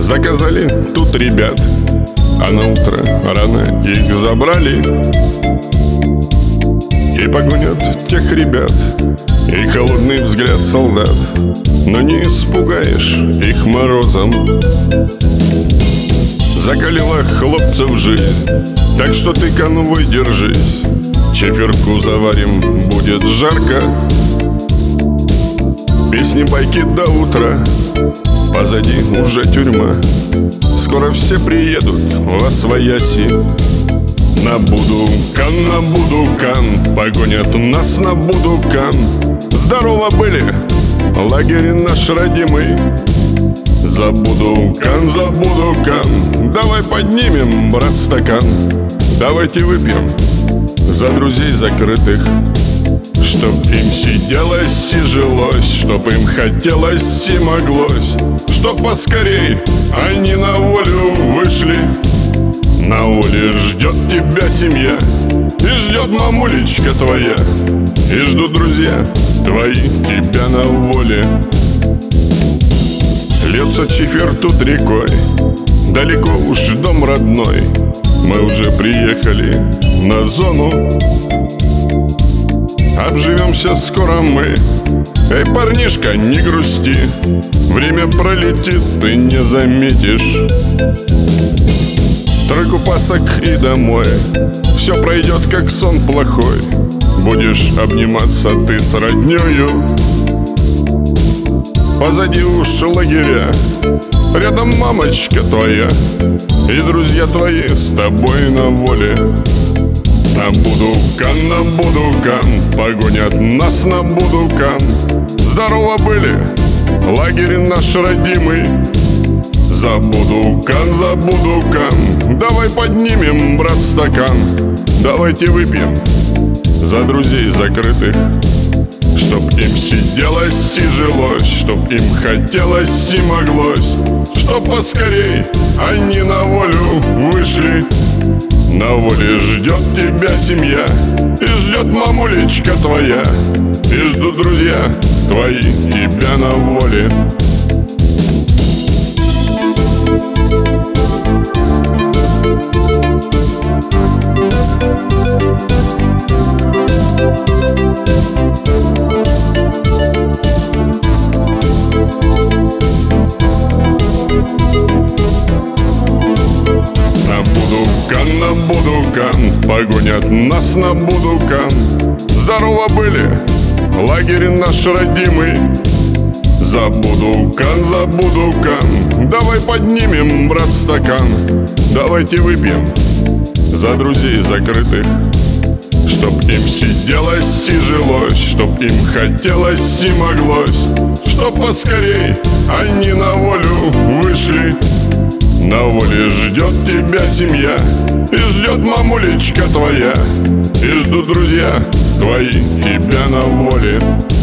Заказали тут ребят, а на утро рано их забрали. И погонят тех ребят, и холодный взгляд солдат, но не испугаешь их морозом. Закалила хлопцев жизнь, так что ты, конвой, держись. Чефирку заварим, будет жарко. Песни, байки до утра, позади уже тюрьма. Скоро все приедут восвояси. На Будукан погонят нас на Будукан. Здорово были, лагерь наш родимый. За Будукан, давай поднимем, брат, стакан. Давайте выпьем за друзей закрытых, чтоб им сиделось и жилось, чтоб им хотелось и моглось, чтоб поскорей они на волю вышли. На воле ждет тебя семья, и ждет мамулечка твоя, и ждут друзья твои тебя на воле. Льется Чефир тут рекой, далеко уж дом родной. Мы уже приехали на зону, обживемся скоро мы. Эй, парнишка, не грусти, время пролетит, ты не заметишь. Тройку пасок и домой, все пройдет как сон плохой. Будешь обниматься ты с роднёю. Позади уж лагеря, рядом мамочка твоя, и друзья твои с тобой на воле. На Будукан погонят нас на Будукан. Здорово были, лагерь наш родимый. За Будукан, давай поднимем, брат, стакан. Давайте выпьем за друзей закрытых, чтоб им сиделось и жилось, чтоб им хотелось и моглось, чтоб поскорей они на волю вышли. На воле ждет тебя семья, и ждет мамулечка твоя, и ждут друзья твои тебя на воле. На Будукан погонят нас на Будукан. Здорово были, лагерь наш родимый. За Будукан, давай поднимем, брат, стакан. Давайте выпьем за друзей закрытых, чтоб им сиделось и жилось, чтоб им хотелось и моглось, чтоб поскорей они на волю вышли. На воле ждет тебя семья, и ждет мамулечка твоя, и ждут друзья твои тебя на воле.